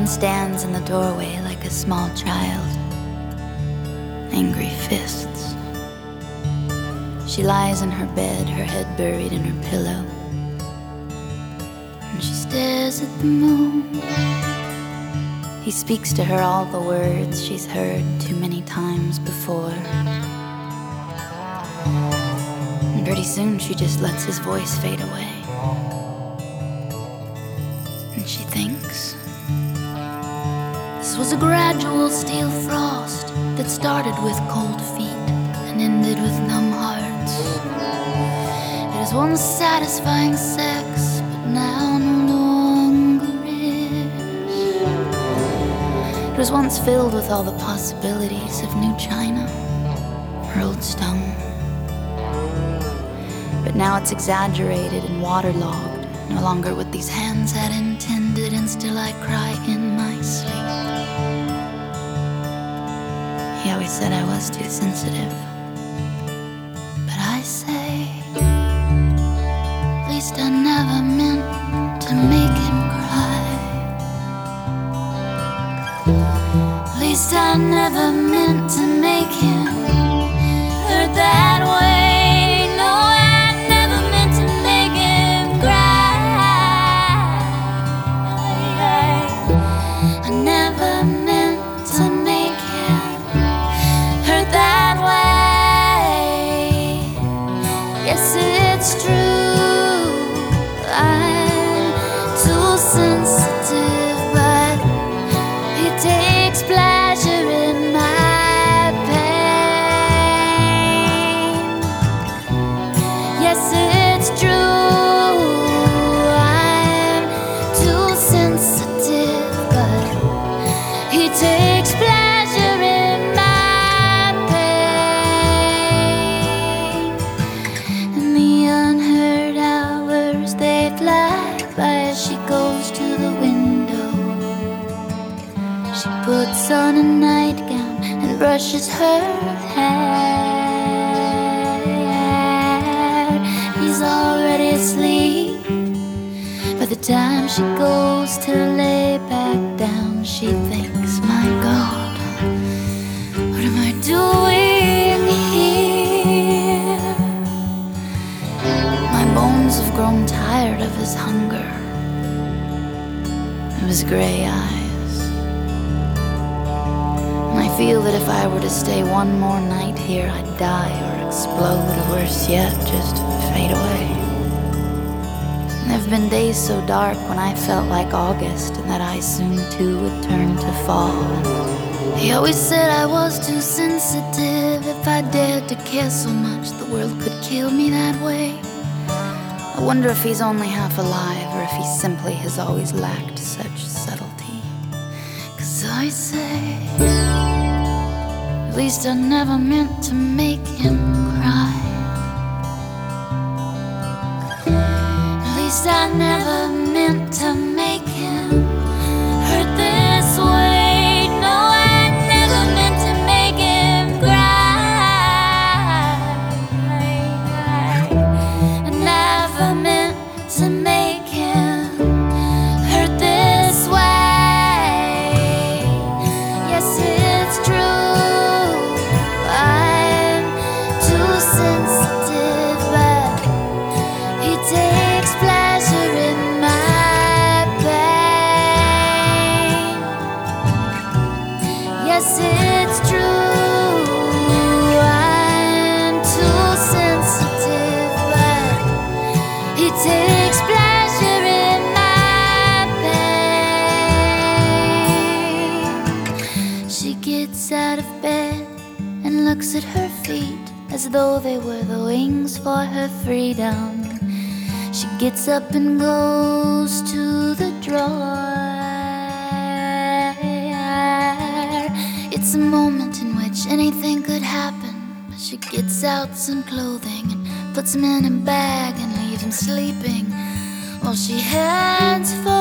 man stands in the doorway like a small child, angry fists. She lies in her bed, her head buried in her pillow, and she stares at the moon. He speaks to her all the words she's heard too many times before. And pretty soon she just lets his voice fade away. And she thinks, this was a gradual steel frost that started with cold feet and ended with numb hearts. It was once satisfying sex, but now no longer is. It was once filled with all the possibilities of new china or old stone. But now it's exaggerated and waterlogged, no longer what these hands had intended, and still I cry in my sleep. He always said I was too sensitive, but I say, at least I never meant to make him cry. At least I never meant to make him hurt that way. No, I never meant to make him cry. I never meant to make him hurt that way. Yes, it's true, I'm too sensitive, but he takes pleasure in my pain. Yes, it's true, I'm too sensitive, but he takes pleasure in my pain. And the unheard hours, they fly by as she goes to the window. She puts on a nightgown and brushes her hair. He's already asleep. By the time she goes to lay back down, she thinks, my God, what am I doing here? My bones have grown tired of his hunger, of his gray eyes. And I feel that if I were to stay one more night here, I'd die or explode, or worse yet, just fade away. There've been days so dark when I felt like August, and that I soon too would turn to fall. And he always said I was too sensitive. If I dared to care so much, the world could kill me that way. I wonder if he's only half alive, or if he simply has always lacked such subtlety. 'Cause I say, at least I never meant to make him cry. At least I never meant to make him hurt this way. No, I never meant to make him cry. I never meant to make him hurt this way. Yes, it's true, I'm too sensitive, but he takes pleasure in my pain. Yes, it's true, I'm too sensitive, but he takes pleasure in my pain. She gets out of bed and looks at her feet as though they were the wings for her freedom. She gets up and goes to the drawer. It's a moment in which anything could happen, but she gets out some clothing and puts him in a bag and leaves him sleeping while she heads for